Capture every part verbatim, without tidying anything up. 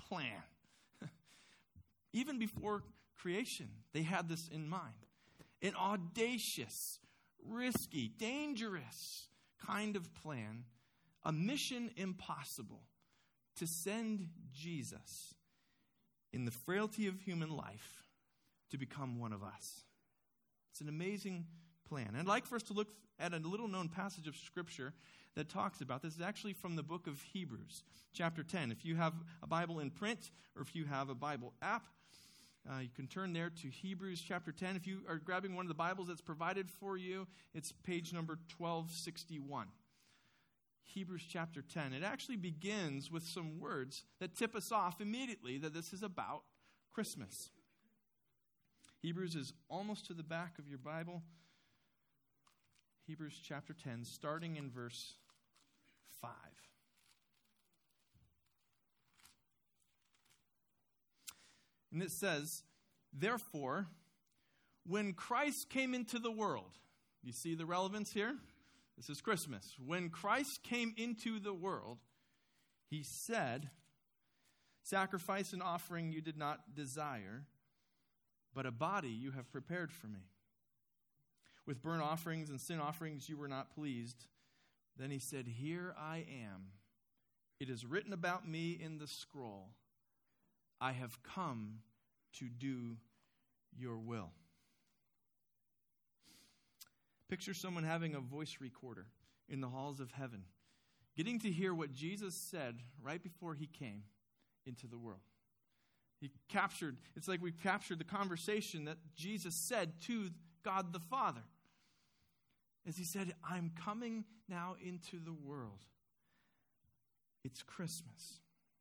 plan. Even before creation, they had this in mind. An audacious, risky, dangerous kind of plan, a mission impossible to send Jesus in the frailty of human life to become one of us. It's an amazing plan. And I'd like for us to look at a little-known passage of Scripture that talks about this. It's actually from the book of Hebrews, chapter ten. If you have a Bible in print or if you have a Bible app, uh, you can turn there to Hebrews chapter ten. If you are grabbing one of the Bibles that's provided for you, it's page number twelve sixty-one. Hebrews chapter ten. It actually begins with some words that tip us off immediately that this is about Christmas. Hebrews is almost to the back of your Bible. Hebrews chapter ten, starting in verse five. And it says, therefore, when Christ came into the world, you see the relevance here? This is Christmas. When Christ came into the world, he said, sacrifice and offering you did not desire, but a body you have prepared for me. With burnt offerings and sin offerings you were not pleased. Then he said, here I am. It is written about me in the scroll. I have come to do your will. Picture someone having a voice recorder in the halls of heaven, getting to hear what Jesus said right before he came into the world. He captured, it's like we captured the conversation that Jesus said to God the Father. As he said, I'm coming now into the world. It's Christmas.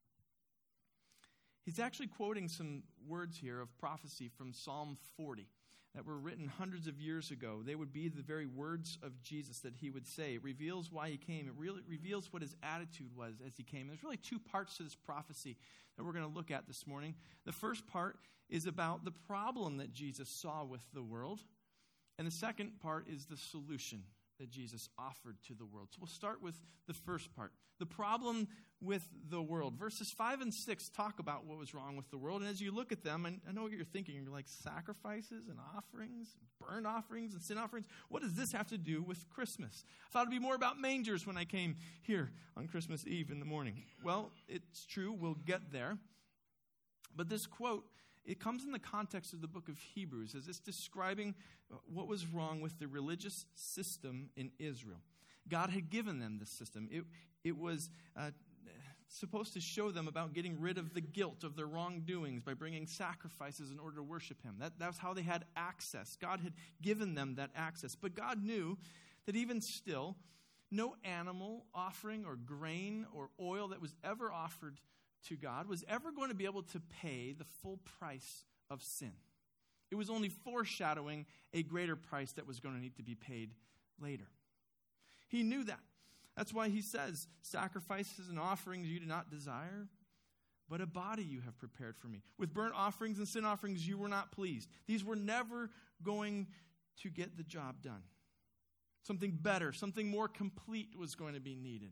He's actually quoting some words here of prophecy from Psalm forty that were written hundreds of years ago. They would be the very words of Jesus that he would say. It reveals why he came. It really reveals what his attitude was as he came. There's really two parts to this prophecy that we're going to look at this morning. The first part is about the problem that Jesus saw with the world. And the second part is the solution that Jesus offered to the world. So we'll start with the first part. The problem with the world. Verses five and six talk about what was wrong with the world. And as you look at them, and I know what you're thinking. You're like, sacrifices and offerings, burnt offerings and sin offerings. What does this have to do with Christmas? I thought it'd be more about mangers when I came here on Christmas Eve in the morning. Well, it's true. We'll get there. But this quote, it comes in the context of the book of Hebrews as it's describing what was wrong with the religious system in Israel. God had given them this system. It, it was uh, supposed to show them about getting rid of the guilt of their wrongdoings by bringing sacrifices in order to worship him. That, that's how they had access. God had given them that access. But God knew that even still, no animal offering or grain or oil that was ever offered to God was ever going to be able to pay the full price of sin. It was only foreshadowing a greater price that was going to need to be paid later. He knew that. That's why he says, sacrifices and offerings you do not desire, but a body you have prepared for me. With burnt offerings and sin offerings you were not pleased. These were never going to get the job done. Something better, something more complete was going to be needed.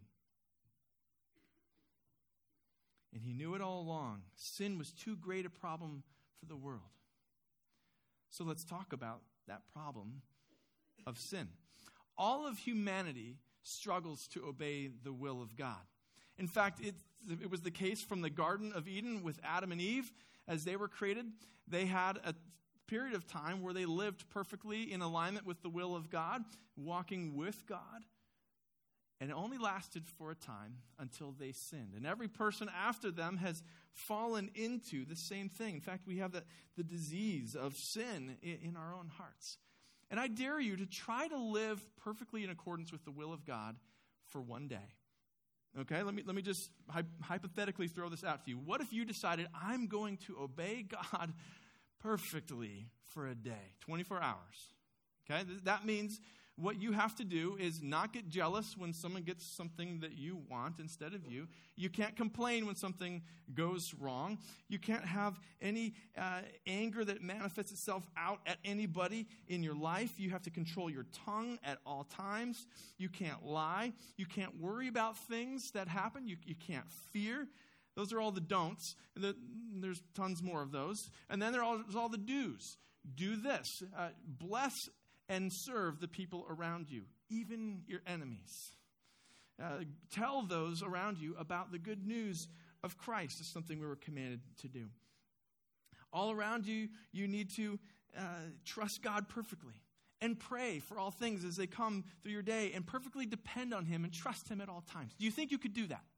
And he knew it all along. Sin was too great a problem for the world. So let's talk about that problem of sin. All of humanity struggles to obey the will of God. In fact, it, it was the case from the Garden of Eden with Adam and Eve. As they were created, they had a period of time where they lived perfectly in alignment with the will of God, walking with God. And it only lasted for a time until they sinned. And every person after them has fallen into the same thing. In fact, we have the, the disease of sin in, in our own hearts. And I dare you to try to live perfectly in accordance with the will of God for one day. Okay, let me, let me just hy- hypothetically throw this out to you. What if you decided, I'm going to obey God perfectly for a day, twenty-four hours? Okay, that means what you have to do is not get jealous when someone gets something that you want instead of you. You can't complain when something goes wrong. You can't have any uh, anger that manifests itself out at anybody in your life. You have to control your tongue at all times. You can't lie. You can't worry about things that happen. You, you can't fear. Those are all the don'ts. And the, there's tons more of those. And then there's all, there's all the do's. Do this. Uh, bless and serve the people around you, even your enemies. Uh, tell those around you about the good news of Christ. Is something we were commanded to do. All around you, you need to uh, trust God perfectly and pray for all things as they come through your day and perfectly depend on him and trust him at all times. Do you think you could do that?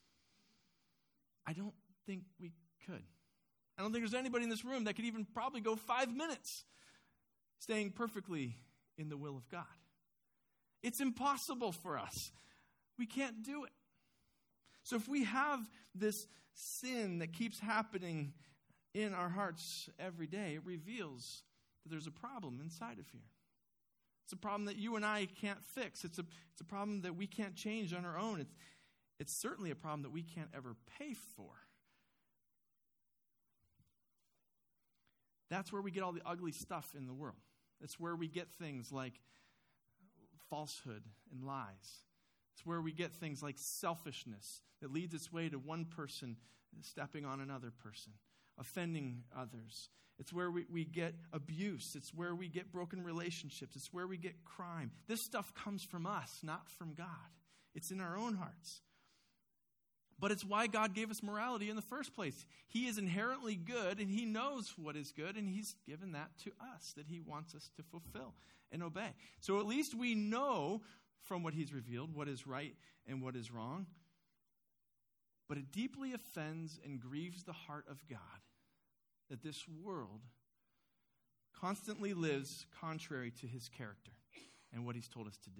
I don't think we could. I don't think there's anybody in this room that could even probably go five minutes staying perfectly in the will of God. It's impossible for us. We can't do it. So if we have this sin that keeps happening in our hearts every day, it reveals that there's a problem inside of here. It's a problem that you and I can't fix. It's a, it's a problem that we can't change on our own. It's, it's certainly a problem that we can't ever pay for. That's where we get all the ugly stuff in the world. That's where we get things like falsehood and lies. It's where we get things like selfishness that leads its way to one person stepping on another person, offending others. It's where we, we get abuse. It's where we get broken relationships. It's where we get crime. This stuff comes from us, not from God. It's in our own hearts. But it's why God gave us morality in the first place. He is inherently good, and he knows what is good, and he's given that to us, that he wants us to fulfill and obey. So at least we know from what he's revealed what is right and what is wrong. But it deeply offends and grieves the heart of God that this world constantly lives contrary to his character and what he's told us to do.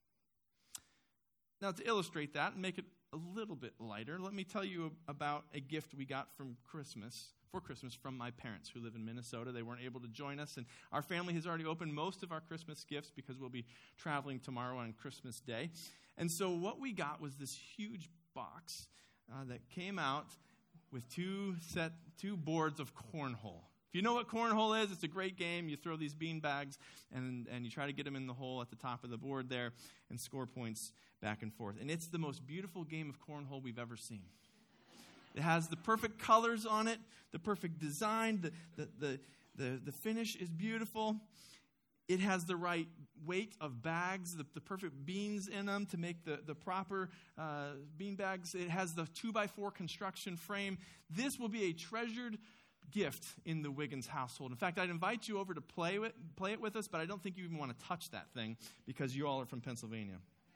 Now, to illustrate that and make it a little bit lighter, let me tell you about a gift we got from Christmas, for Christmas, from my parents who live in Minnesota. They weren't able to join us, and our family has already opened most of our Christmas gifts because we'll be traveling tomorrow on Christmas Day. And so what we got was this huge box uh, that came out with two set two boards of cornhole. If you know what cornhole is, it's a great game. You throw these bean bags and, and you try to get them in the hole at the top of the board there and score points back and forth. And it's the most beautiful game of cornhole we've ever seen. It has the perfect colors on it, the perfect design, the, the, the, the, the finish is beautiful. It has the right weight of bags, the, the perfect beans in them to make the, the proper uh, bean bags. It has the two by four construction frame. This will be a treasured gift in the Wiggins household. In fact, I'd invite you over to play with, play it with us, but I don't think you even want to touch that thing because you all are from Pennsylvania.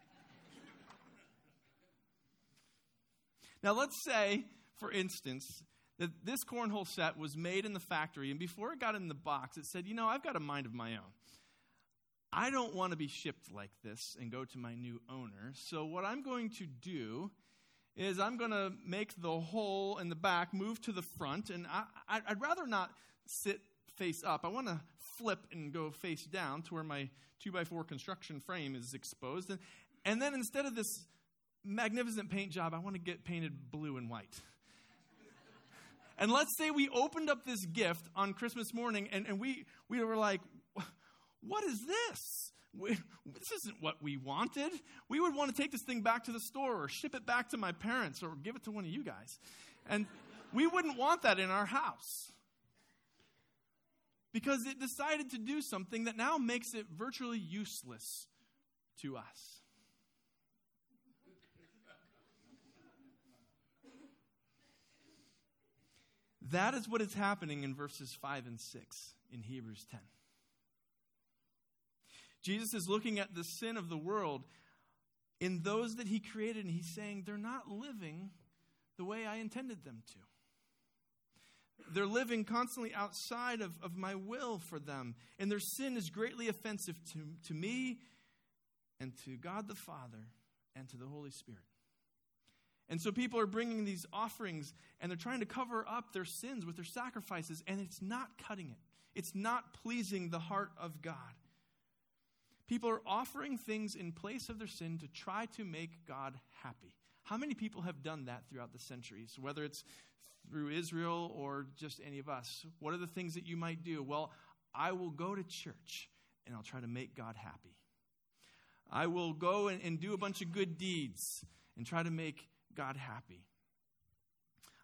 Now, let's say, for instance, that this cornhole set was made in the factory, and before it got in the box, it said, you know, I've got a mind of my own. I don't want to be shipped like this and go to my new owner, so what I'm going to do is I'm going to make the hole in the back move to the front, and I, I'd rather not sit face up. I want to flip and go face down to where my two by four construction frame is exposed, and, and then instead of this magnificent paint job, I want to get painted blue and white. And let's say we opened up this gift on Christmas morning, and, and we, we were like, what is this? We, this isn't what we wanted. We would want to take this thing back to the store or ship it back to my parents or give it to one of you guys. And we wouldn't want that in our house because it decided to do something that now makes it virtually useless to us. That is what is happening in verses five and six in Hebrews ten. Jesus is looking at the sin of the world in those that he created, and he's saying they're not living the way I intended them to. They're living constantly outside of, of my will for them, and their sin is greatly offensive to, to me and to God the Father and to the Holy Spirit. And so people are bringing these offerings, and they're trying to cover up their sins with their sacrifices, and it's not cutting it. It's not pleasing the heart of God. People are offering things in place of their sin to try to make God happy. How many people have done that throughout the centuries, whether it's through Israel or just any of us? What are the things that you might do? Well, I will go to church, and I'll try to make God happy. I will go and, and do a bunch of good deeds and try to make God happy.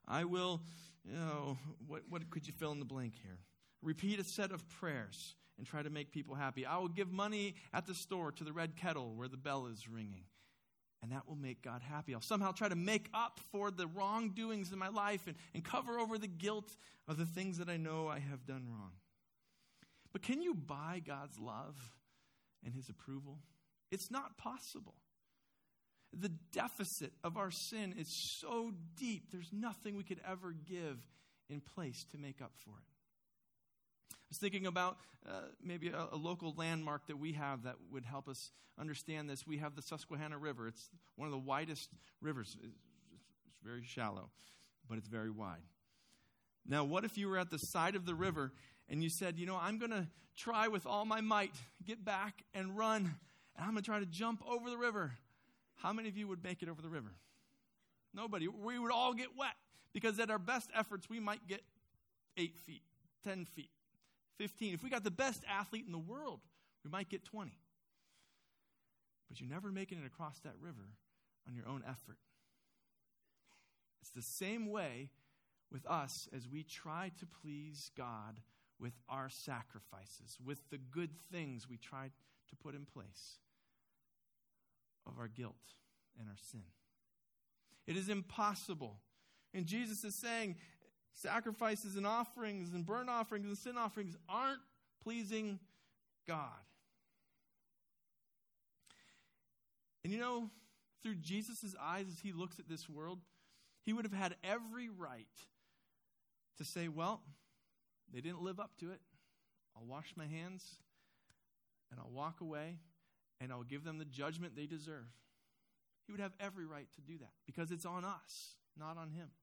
I will, you know, what, what could you fill in the blank here? Repeat a set of prayers and try to make people happy. I will give money at the store to the red kettle where the bell is ringing. And that will make God happy. I'll somehow try to make up for the wrongdoings in my life and, and cover over the guilt of the things that I know I have done wrong. But can you buy God's love and his approval? It's not possible. The deficit of our sin is so deep, there's nothing we could ever give in place to make up for it. I was thinking about uh, maybe a, a local landmark that we have that would help us understand this. We have the Susquehanna River. It's one of the widest rivers. It's, it's very shallow, but it's very wide. Now, what if you were at the side of the river and you said, you know, I'm going to try with all my might, get back and run, and I'm going to try to jump over the river. How many of you would make it over the river? Nobody. We would all get wet because at our best efforts, we might get eight feet, ten feet, fifteen. If we got the best athlete in the world, we might get twenty. But you're never making it across that river on your own effort. It's the same way with us as we try to please God with our sacrifices, with the good things we try to put in place of our guilt and our sin. It is impossible. And Jesus is saying sacrifices and offerings and burnt offerings and sin offerings aren't pleasing God. And you know, through Jesus' eyes as he looks at this world, he would have had every right to say, well, they didn't live up to it. I'll wash my hands and I'll walk away and I'll give them the judgment they deserve. He would have every right to do that because it's on us, not on him.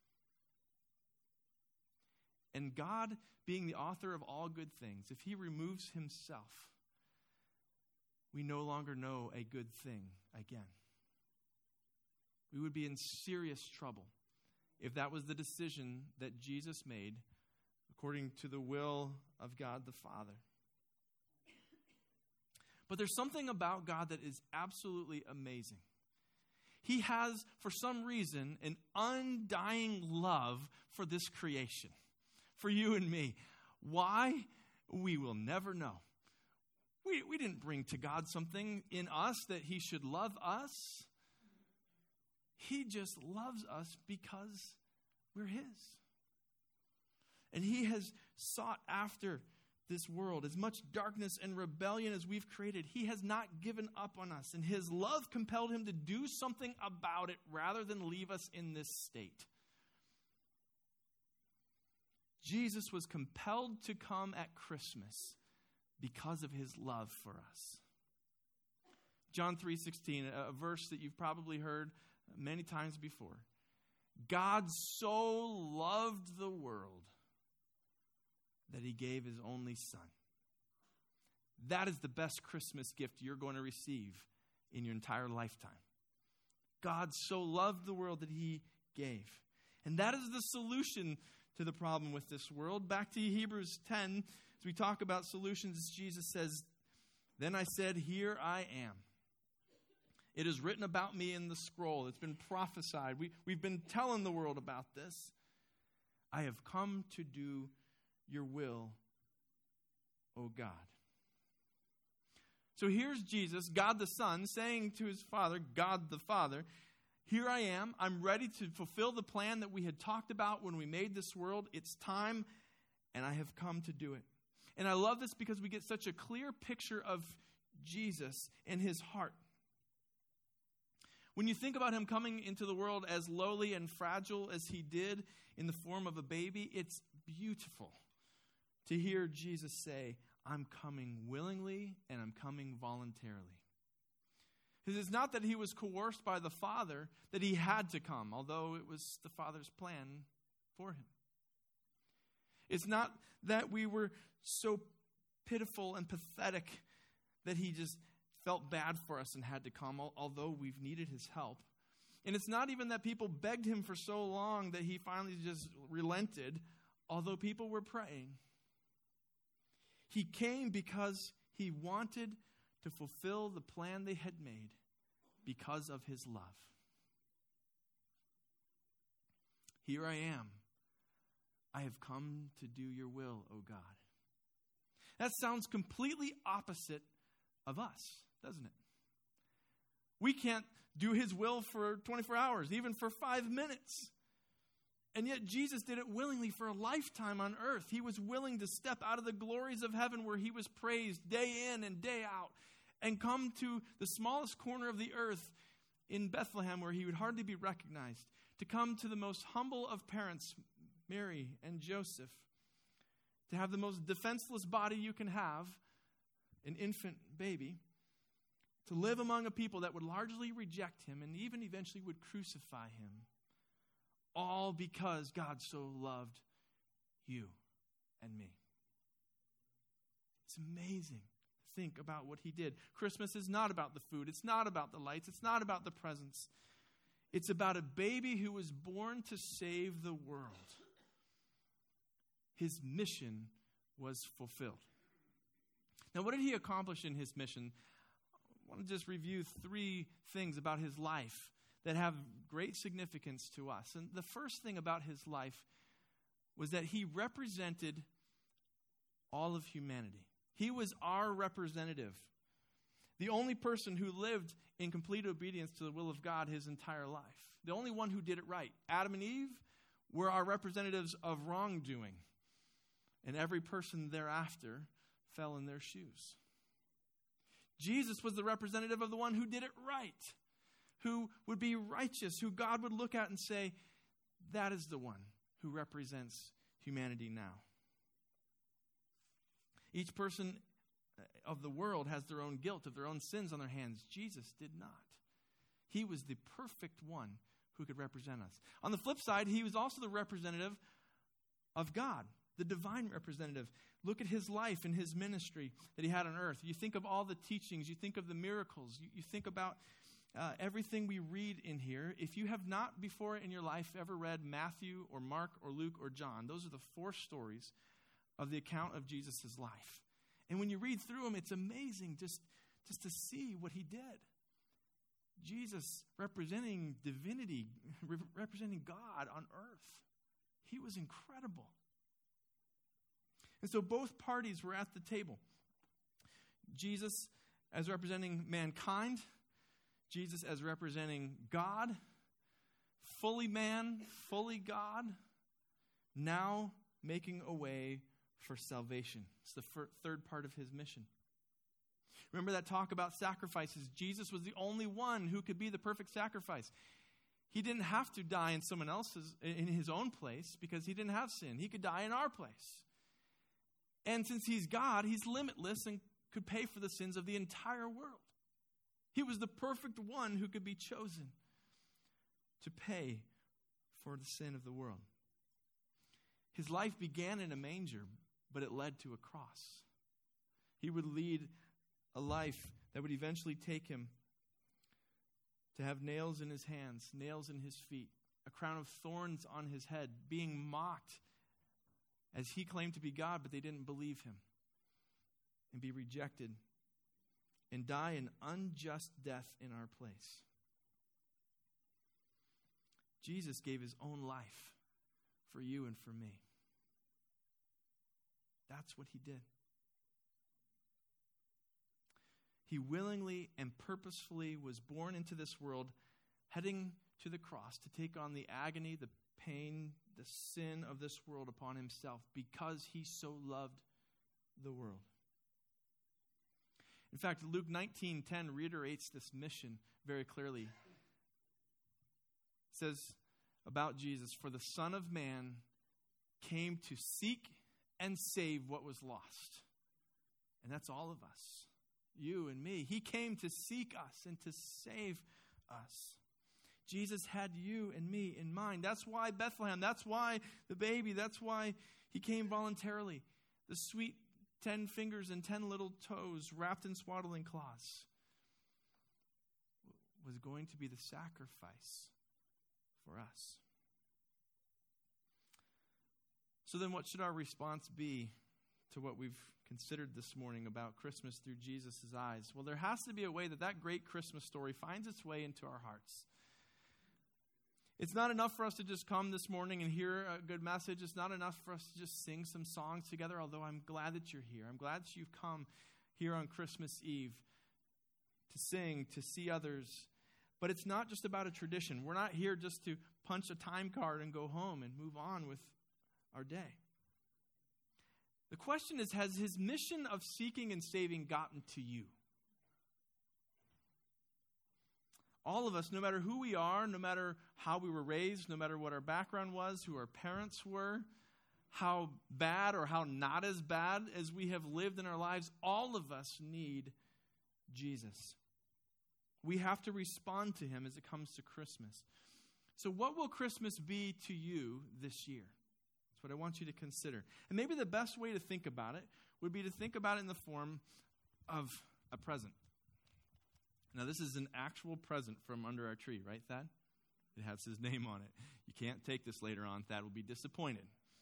And God, being the author of all good things, if he removes himself, we no longer know a good thing again. We would be in serious trouble if that was the decision that Jesus made according to the will of God the Father. But there's something about God that is absolutely amazing. He has, for some reason, an undying love for this creation, for you and me. Why? We will never know. We, we didn't bring to God something in us that he should love us. He just loves us because we're his. And he has sought after this world, as much darkness and rebellion as we've created. He has not given up on us, and his love compelled him to do something about it rather than leave us in this state. Jesus was compelled to come at Christmas because of his love for us. John three sixteen, a verse that you've probably heard many times before. God so loved the world that he gave his only son. That is the best Christmas gift you're going to receive in your entire lifetime. God so loved the world that he gave. And that is the solution to the problem with this world. Back to Hebrews ten, as we talk about solutions, Jesus says, "Then I said, here I am. It is written about me in the scroll. It's been prophesied. We, we've been telling the world about this. I have come to do your will, O God." So here's Jesus, God the Son, saying to his Father, God the Father, here I am. I'm ready to fulfill the plan that we had talked about when we made this world. It's time, and I have come to do it. And I love this because we get such a clear picture of Jesus and his heart. When you think about him coming into the world as lowly and fragile as he did in the form of a baby, it's beautiful to hear Jesus say, I'm coming willingly and I'm coming voluntarily. Because it's not that he was coerced by the Father that he had to come, although it was the Father's plan for him. It's not that we were so pitiful and pathetic that he just felt bad for us and had to come, although we've needed his help. And it's not even that people begged him for so long that he finally just relented, although people were praying. He came because he wanted to fulfill the plan they had made because of his love. Here I am. I have come to do your will, O God. That sounds completely opposite of us, doesn't it? We can't do his will for twenty-four hours, even for five minutes. And yet Jesus did it willingly for a lifetime on earth. He was willing to step out of the glories of heaven where he was praised day in and day out and come to the smallest corner of the earth in Bethlehem where he would hardly be recognized, to come to the most humble of parents, Mary and Joseph, to have the most defenseless body you can have, an infant baby, to live among a people that would largely reject him and even eventually would crucify him, all because God so loved you and me. It's amazing to think about what he did. Christmas is not about the food. It's not about the lights. It's not about the presents. It's about a baby who was born to save the world. His mission was fulfilled. Now, what did he accomplish in his mission? I want to just review three things about his life that have great significance to us. And the first thing about his life was that he represented all of humanity. He was our representative, the only person who lived in complete obedience to the will of God his entire life, the only one who did it right. Adam and Eve were our representatives of wrongdoing, and every person thereafter fell in their shoes. Jesus was the representative of the one who did it right, who would be righteous, who God would look at and say, that is the one who represents humanity now. Each person of the world has their own guilt, of their own sins on their hands. Jesus did not. He was the perfect one who could represent us. On the flip side, he was also the representative of God, the divine representative. Look at his life and his ministry that he had on earth. You think of all the teachings. You think of the miracles. You, you think about uh, everything we read in here. If you have not before in your life ever read Matthew or Mark or Luke or John, those are the four stories of the account of Jesus' life. And when you read through them, it's amazing just, just to see what he did. Jesus representing divinity, re- representing God on earth. He was incredible. And so both parties were at the table. Jesus as representing mankind, Jesus as representing God, fully man, fully God, now making a way for salvation. It's the fir- third part of his mission. Remember that talk about sacrifices? Jesus was the only one who could be the perfect sacrifice. He didn't have to die in someone else's, in his own place, because he didn't have sin. He could die in our place. And since he's God, he's limitless and could pay for the sins of the entire world. He was the perfect one who could be chosen to pay for the sin of the world. His life began in a manger, but it led to a cross. He would lead a life that would eventually take him to have nails in his hands, nails in his feet, a crown of thorns on his head, being mocked as he claimed to be God, but they didn't believe him, and be rejected and die an unjust death in our place. Jesus gave his own life for you and for me. That's what he did. He willingly and purposefully was born into this world, heading to the cross to take on the agony, the pain, the sin of this world upon himself, because he so loved the world. In fact, Luke nineteen ten reiterates this mission very clearly. It says about Jesus, "For the Son of Man came to seek and save what was lost." And that's all of us, you and me. He came to seek us and to save us. Jesus had you and me in mind. That's why Bethlehem. That's why the baby. That's why he came voluntarily. The sweet ten fingers and ten little toes wrapped in swaddling cloths was going to be the sacrifice for us. So then what should our response be to what we've considered this morning about Christmas through Jesus' eyes? Well, there has to be a way that that great Christmas story finds its way into our hearts. It's not enough for us to just come this morning and hear a good message. It's not enough for us to just sing some songs together, although I'm glad that you're here. I'm glad that you've come here on Christmas Eve to sing, to see others. But it's not just about a tradition. We're not here just to punch a time card and go home and move on with our day. The question is, has his mission of seeking and saving gotten to you? All of us, no matter who we are, no matter how we were raised, no matter what our background was, who our parents were, how bad or how not as bad as we have lived in our lives, all of us need Jesus. We have to respond to him as it comes to Christmas. So what will Christmas be to you this year? That's what I want you to consider. And maybe the best way to think about it would be to think about it in the form of a present. Now, this is an actual present from under our tree, right, Thad? It has his name on it. You can't take this later on. Thad will be disappointed.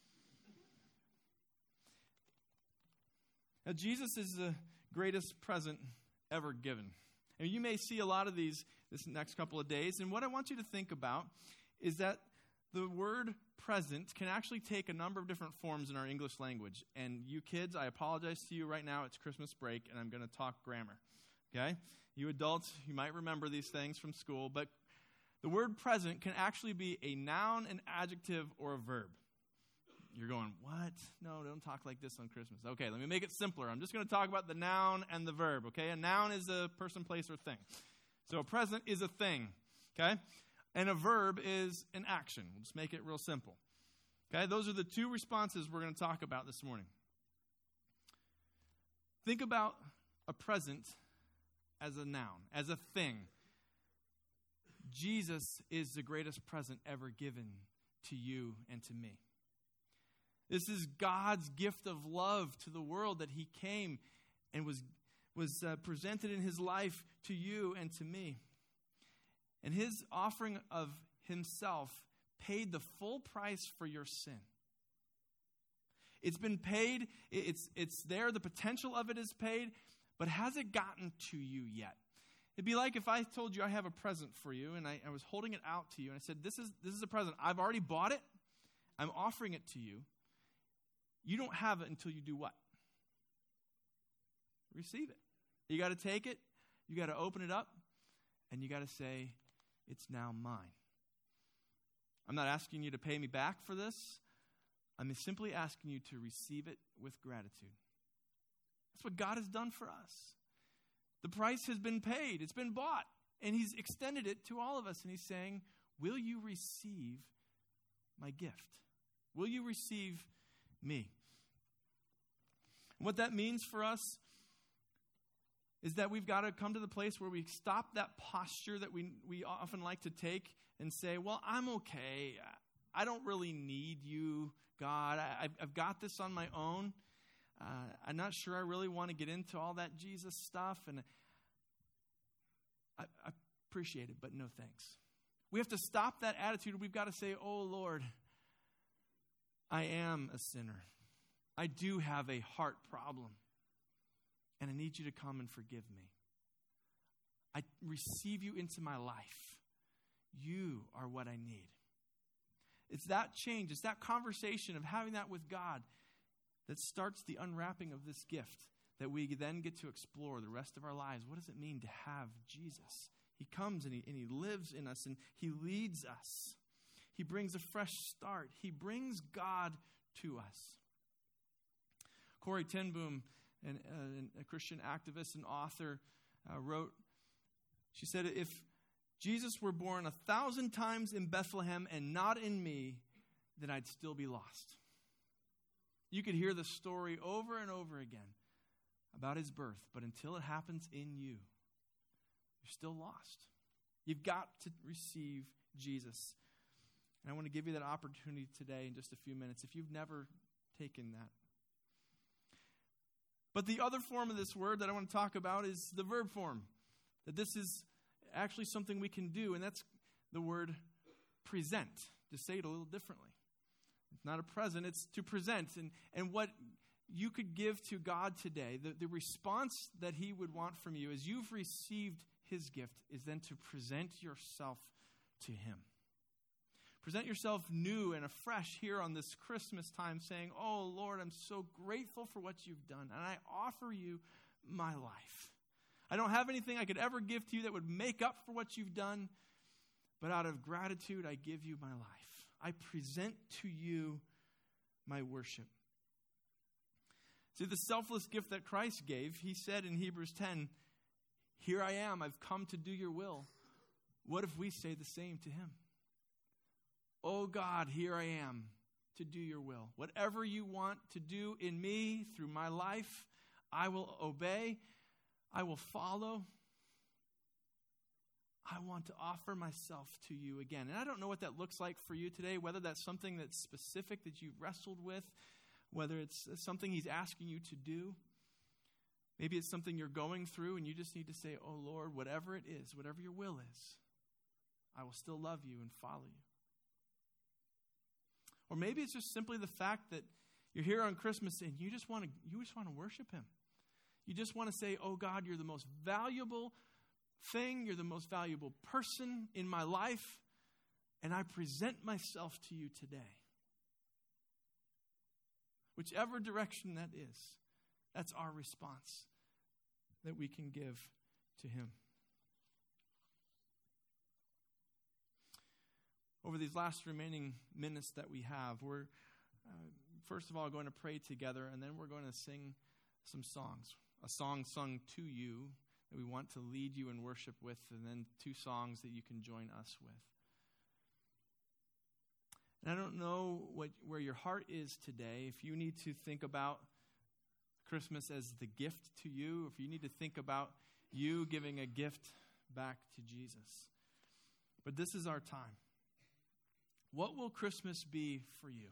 Now, Jesus is the greatest present ever given. And you may see a lot of these this next couple of days. And what I want you to think about is that the word present can actually take a number of different forms in our English language. And you kids, I apologize to you right now. It's Christmas break, and I'm going to talk grammar. Okay? You adults, you might remember these things from school, but the word present can actually be a noun, an adjective, or a verb. You're going, what? No, don't talk like this on Christmas. Okay, let me make it simpler. I'm just going to talk about the noun and the verb, okay? A noun is a person, place, or thing. So a present is a thing, okay? And a verb is an action. We'll just make it real simple. Okay, those are the two responses we're going to talk about this morning. Think about a present as a noun, as a thing. Jesus is the greatest present ever given to you and to me. This is God's gift of love to the world, that he came and was, was uh, presented in his life to you and to me. And his offering of himself paid the full price for your sin. It's been paid. It's, it's there. The potential of it is paid. But has it gotten to you yet? It'd be like if I told you I have a present for you, and I, I was holding it out to you, and I said, this is, this is a present. I've already bought it. I'm offering it to you. You don't have it until you do what? Receive it. You got to take it. You got to open it up. And you got to say, it's now mine. I'm not asking you to pay me back for this. I'm simply asking you to receive it with gratitude. That's what God has done for us. The price has been paid. It's been bought. And he's extended it to all of us. And he's saying, will you receive my gift? Will you receive me? And what that means for us is that we've got to come to the place where we stop that posture that we, we often like to take and say, well, I'm okay. I don't really need you, God. I, I've, I've got this on my own. Uh, I'm not sure I really want to get into all that Jesus stuff, and I, I appreciate it, but no thanks. We have to stop that attitude. We've got to say, oh, Lord, I am a sinner. I do have a heart problem, and I need you to come and forgive me. I receive you into my life. You are what I need. It's that change. It's that conversation of having that with God that starts the unwrapping of this gift that we then get to explore the rest of our lives. What does it mean to have Jesus? He comes and he, and he lives in us, and he leads us. He brings a fresh start. He brings God to us. Corrie ten Boom, an, uh, a Christian activist and author, uh, wrote, she said, if Jesus were born a thousand times in Bethlehem and not in me, then I'd still be lost. You could hear the story over and over again about his birth, but until it happens in you, you're still lost. You've got to receive Jesus. And I want to give you that opportunity today in just a few minutes if you've never taken that. But the other form of this word that I want to talk about is the verb form. That this is actually something we can do, and that's the word present. To say it a little differently. It's not a present, it's to present. And, and what you could give to God today, the, the response that he would want from you as you've received his gift is then to present yourself to him. Present yourself new and afresh here on this Christmas time, saying, oh, Lord, I'm so grateful for what you've done, and I offer you my life. I don't have anything I could ever give to you that would make up for what you've done, but out of gratitude, I give you my life. I present to you my worship. See, the selfless gift that Christ gave, he said in Hebrews ten, here I am, I've come to do your will. What if we say the same to him? Oh God, here I am to do your will. Whatever you want to do in me through my life, I will obey. I will follow. I want to offer myself to you again. And I don't know what that looks like for you today, whether that's something that's specific that you've wrestled with, whether it's something he's asking you to do. Maybe it's something you're going through and you just need to say, oh Lord, whatever it is, whatever your will is, I will still love you and follow you. Or maybe it's just simply the fact that you're here on Christmas and you just want to you just want to worship him. You just want to say, oh God, you're the most valuable thing. You're the most valuable person in my life. And I present myself to you today. Whichever direction that is, that's our response that we can give to him. Over these last remaining minutes that we have, we're uh, first of all going to pray together, and then we're going to sing some songs. A song sung to you that we want to lead you in worship with, and then two songs that you can join us with. And I don't know what where your heart is today. If you need to think about Christmas as the gift to you, if you need to think about you giving a gift back to Jesus. But this is our time. What will Christmas be for you?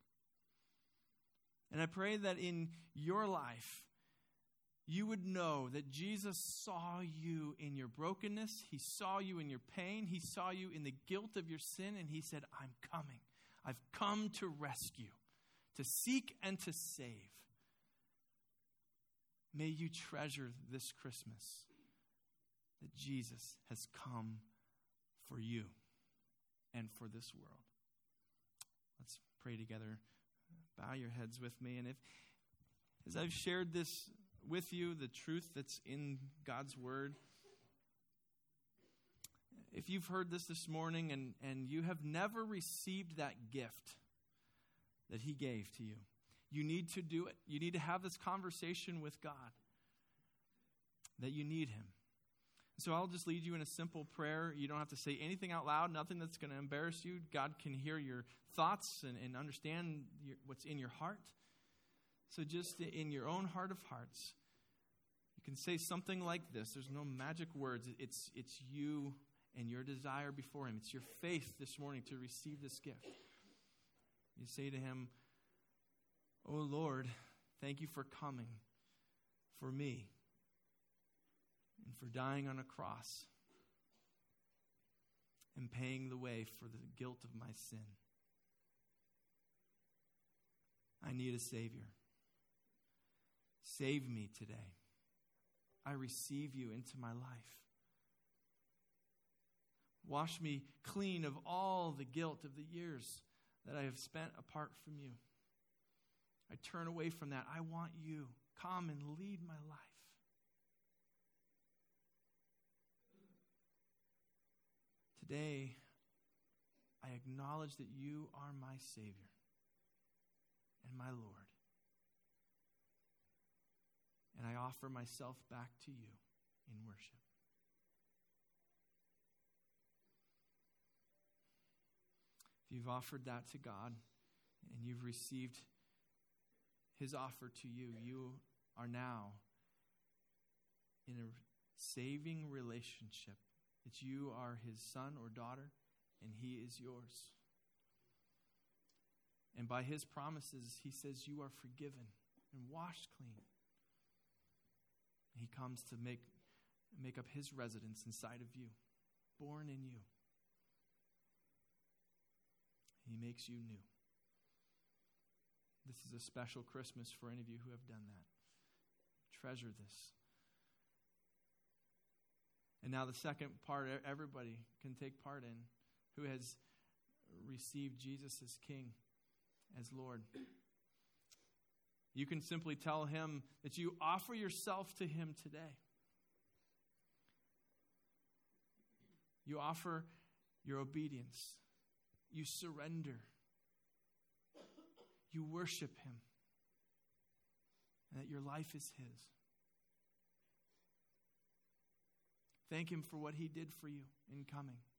And I pray that in your life, you would know that Jesus saw you in your brokenness. He saw you in your pain. He saw you in the guilt of your sin. And he said, I'm coming. I've come to rescue, to seek and to save. May you treasure this Christmas that Jesus has come for you and for this world. Let's pray together. Bow your heads with me. And if, as I've shared this with you, the truth that's in God's word, if you've heard this this morning and, and you have never received that gift that he gave to you, you need to do it. You need to have this conversation with God that you need him. So I'll just lead you in a simple prayer. You don't have to say anything out loud, nothing that's going to embarrass you. God can hear your thoughts and, and understand your, what's in your heart. So just in your own heart of hearts, you can say something like this. There's no magic words. It's, it's you and your desire before him. It's your faith this morning to receive this gift. You say to him, oh Lord, thank you for coming for me and for dying on a cross and paying the way for the guilt of my sin. I need a Savior. Save me today. I receive you into my life. Wash me clean of all the guilt of the years that I have spent apart from you. I turn away from that. I want you. Come and lead my life. Today, I acknowledge that you are my Savior and my Lord. And I offer myself back to you in worship. If you've offered that to God and you've received his offer to you, you are now in a saving relationship. It's you are his son or daughter, and he is yours. And by his promises, he says you are forgiven and washed clean. He comes to make, make up his residence inside of you, born in you. He makes you new. This is a special Christmas for any of you who have done that. Treasure this. And now the second part everybody can take part in, who has receive Jesus as King, as Lord. You can simply tell him that you offer yourself to him today. You offer your obedience. You surrender. You worship him. And that your life is his. Thank him for what he did for you in coming.